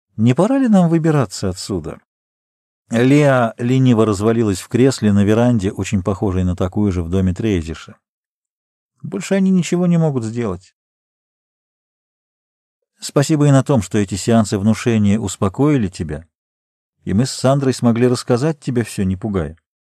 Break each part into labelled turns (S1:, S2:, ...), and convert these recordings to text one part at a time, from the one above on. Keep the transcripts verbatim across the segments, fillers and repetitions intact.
S1: Не пора ли нам выбираться отсюда? Леа лениво развалилась в кресле на веранде, очень похожей на такую же в доме Трейзиша. Больше они ничего не могут сделать. Спасибо и на том, что эти сеансы внушения успокоили тебя, и мы с Сандрой смогли рассказать тебе все, не пугая.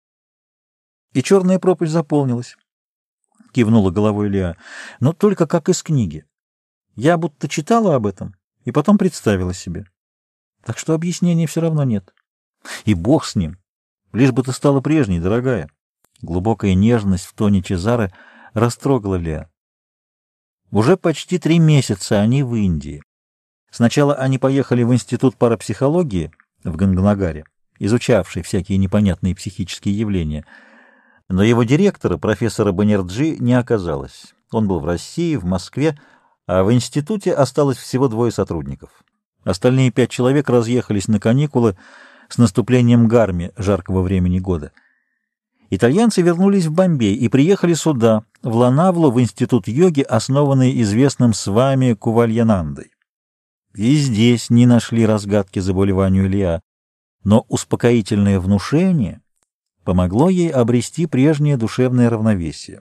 S1: И черная пропасть заполнилась, — кивнула головой Леа, — но только как из книги. Я будто читала об этом и потом представила себе. Так что объяснений все равно нет. И бог с ним. Лишь бы ты стала прежней, дорогая. Глубокая нежность в тоне Чезаре растрогала Леа. Уже почти три месяца они в Индии. Сначала они поехали в институт парапсихологии в Ганганагаре, изучавший всякие непонятные психические явления. Но его директора, профессора Баннерджи, не оказалось. Он был в России, в Москве, а в институте осталось всего двое сотрудников. Остальные пять человек разъехались на каникулы с наступлением гарми жаркого времени года. Итальянцы вернулись в Бомбей и приехали сюда, в Лонавлу, в институт йоги, основанный известным с вами Кувальянандой. И здесь не нашли разгадки заболеванию Леа, но успокоительное внушение помогло ей обрести прежнее душевное равновесие.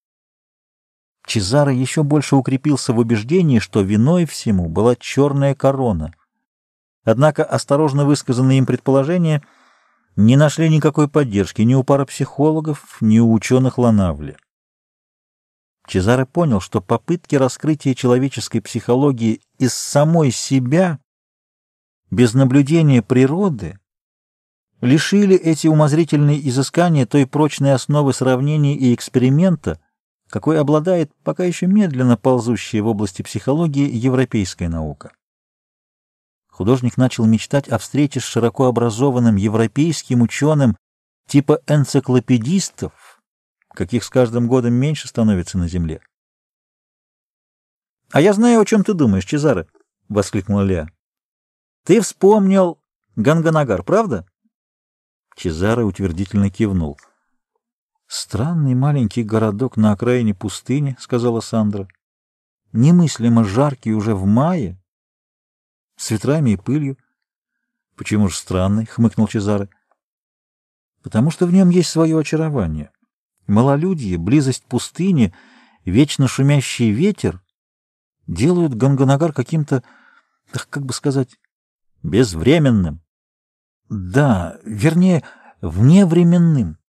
S1: Чезаре еще больше укрепился в убеждении, что виной всему была черная корона. Однако осторожно высказанные им предположения не нашли никакой поддержки ни у парапсихологов, ни у ученых Лонавли. Чезаре понял, что попытки раскрытия человеческой психологии из самой себя, без наблюдения природы, лишили эти умозрительные изыскания той прочной основы сравнений и эксперимента, какой обладает пока еще медленно ползущая в области психологии европейская наука. Художник начал мечтать о встрече с широко образованным европейским ученым типа энциклопедистов, каких с каждым годом меньше становится на Земле. — А я знаю, о чем ты думаешь, Чезаре, — воскликнула Леа. — Ты вспомнил Ганганагар, правда? Чезаре утвердительно кивнул. — Странный маленький городок на окраине пустыни, — сказала Сандра. — Немыслимо жаркий уже в мае, с ветрами и пылью. — Почему же странный? — хмыкнул Чезаре. — Потому что в нем есть свое очарование. Малолюдье, близость пустыни, вечно шумящий ветер делают Ганганагар каким-то, как бы сказать, безвременным. Да, вернее, вневременным.